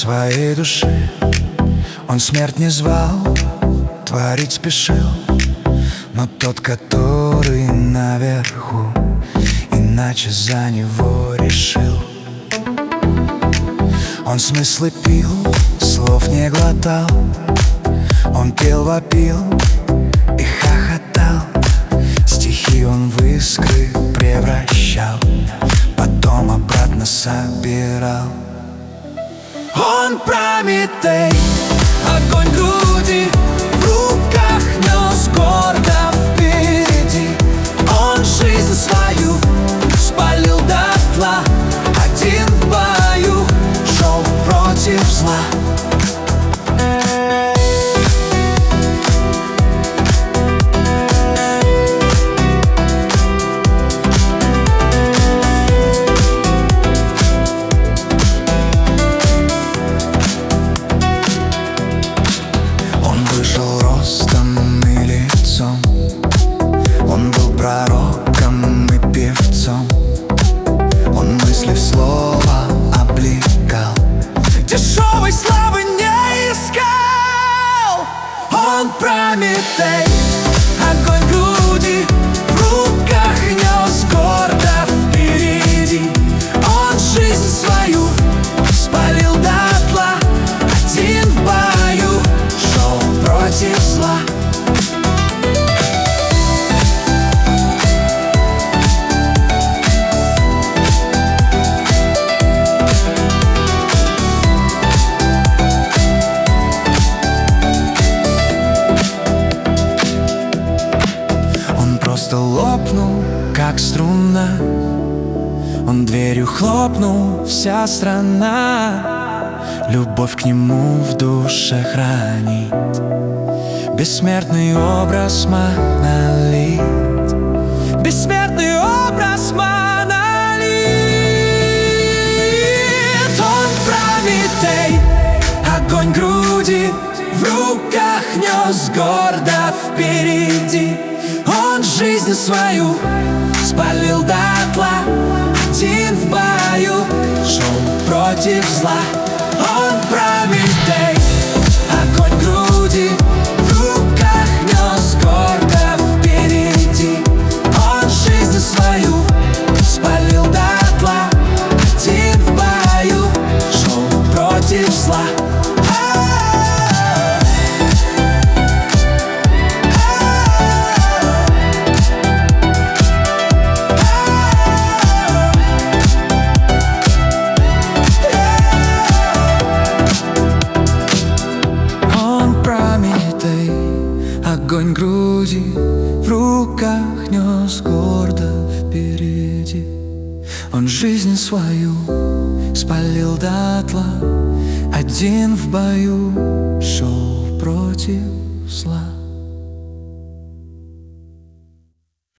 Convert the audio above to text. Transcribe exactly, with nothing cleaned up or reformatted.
своей души. Он смерть не звал, творить спешил, но тот, который наверху, иначе за него решил. Он смыслы пил, слов не глотал, он пел, вопил и хохотал. Стихи он в искры превращал, потом обратно собирал. Он Прометей, огонь груди в руках нес гордо впереди. Он жизнь свою спалил дотла, один в бою шел против зла. Ростом и лицом он был пророком и певцом. Он мысли в слово облекал, дешевой славы не искал. Он Прометей, огонь груди в руках нес гордо впереди. Он жизнь свою спалил дотла, один в бою шел против зла. Он просто лопнул, как струна, он дверью хлопнул, вся страна любовь к нему в душе хранит. Бессмертный образ монолит, бессмертный образ монолит. Он Прометей, огонь груди в руках нес гордо впереди. Он жизнь свою спалил дотла, один в бою шел против зла. Он Прометей, огонь груди в руках нес гордо впереди. Он жизнь свою спалил дотла, один в бою шел против зла. Огонь груди в руках нес гордо впереди. Он жизнь свою спалил дотла, один в бою шел против зла.